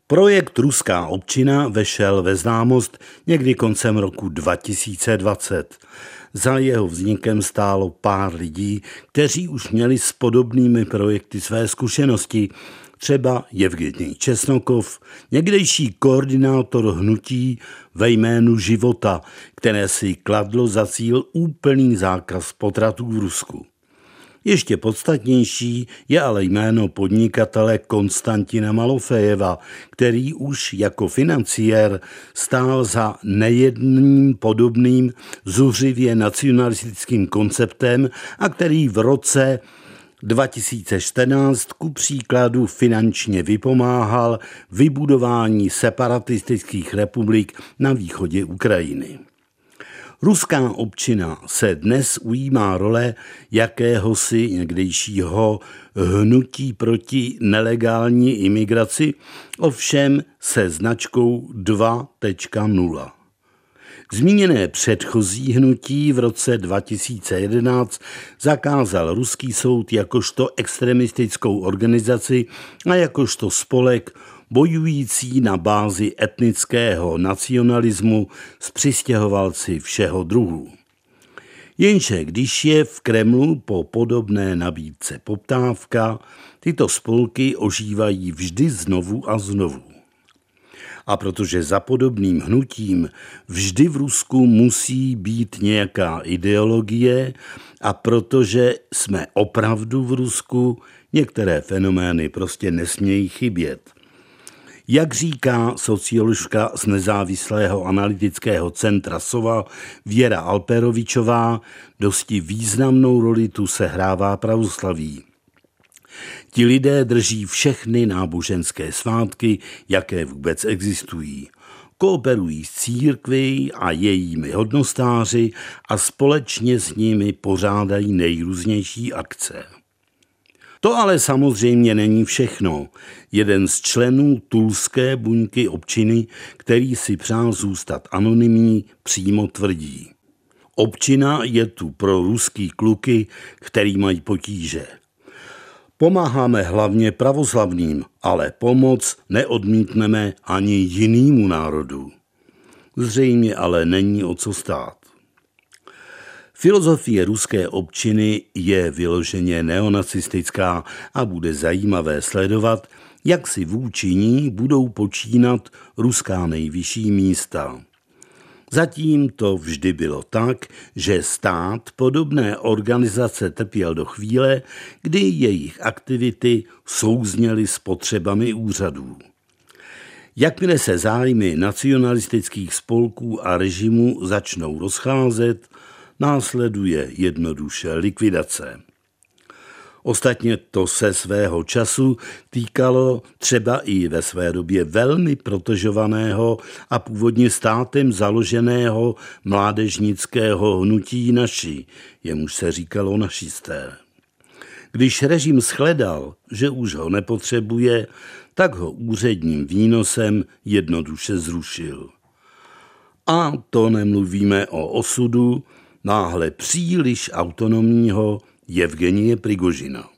Projekt Ruská občina vešel ve známost někdy koncem roku 2020. Za jeho vznikem stálo pár lidí, kteří už měli s podobnými projekty své zkušenosti, třeba Jevgenij Česnokov, někdejší koordinátor hnutí ve jménu života, které si kladlo za cíl úplný zákaz potratů v Rusku. Ještě podstatnější je ale jméno podnikatele Konstantina Malofejeva, který už jako financiér stál za nejedným podobným zuřivě nacionalistickým konceptem a který v roce 2014 ku příkladu finančně vypomáhal vybudování separatistických republik na východě Ukrajiny. Ruská občina se dnes ujímá role jakéhosi někdejšího hnutí proti nelegální imigraci, ovšem se značkou 2.0. Zmíněné předchozí hnutí v roce 2011 zakázal ruský soud jakožto extremistickou organizaci a jakožto spolek bojující na bázi etnického nacionalismu s přistěhovalci všeho druhu. Jenže když je v Kremlu po podobné nabídce poptávka, tyto spolky ožívají vždy znovu a znovu. A protože za podobným hnutím vždy v Rusku musí být nějaká ideologie a protože jsme opravdu v Rusku, některé fenomény prostě nesmějí chybět. Jak říká socioložka z nezávislého analytického centra SOVA Věra Alperovičová, dosti významnou roli tu sehrává pravoslaví. Ti lidé drží všechny náboženské svátky, jaké vůbec existují. Kooperují s církví a jejími hodnostáři a společně s nimi pořádají nejrůznější akce. To ale samozřejmě není všechno. Jeden z členů tulské buňky občiny, který si přál zůstat anonymní, přímo tvrdí. Občina je tu pro ruský kluky, který mají potíže. Pomáháme hlavně pravoslavným, ale pomoc neodmítneme ani jinému národu. Zřejmě ale není o co stát. Filozofie ruské občiny je vyloženě neonacistická a bude zajímavé sledovat, jak si vůči ní budou počínat ruská nejvyšší místa. Zatím to vždy bylo tak, že stát podobné organizace trpěl do chvíle, kdy jejich aktivity souzněly s potřebami úřadů. Jakmile se zájmy nacionalistických spolků a režimu začnou rozcházet, následuje jednoduše likvidace. Ostatně to se svého času týkalo třeba i ve své době velmi protežovaného a původně státem založeného mládežnického hnutí Naši, jemuž se říkalo našisté. Když režim shledal, že už ho nepotřebuje, tak ho úředním výnosem jednoduše zrušil. A to nemluvíme o osudu náhle příliš autonomního Jevgenije Prigožina.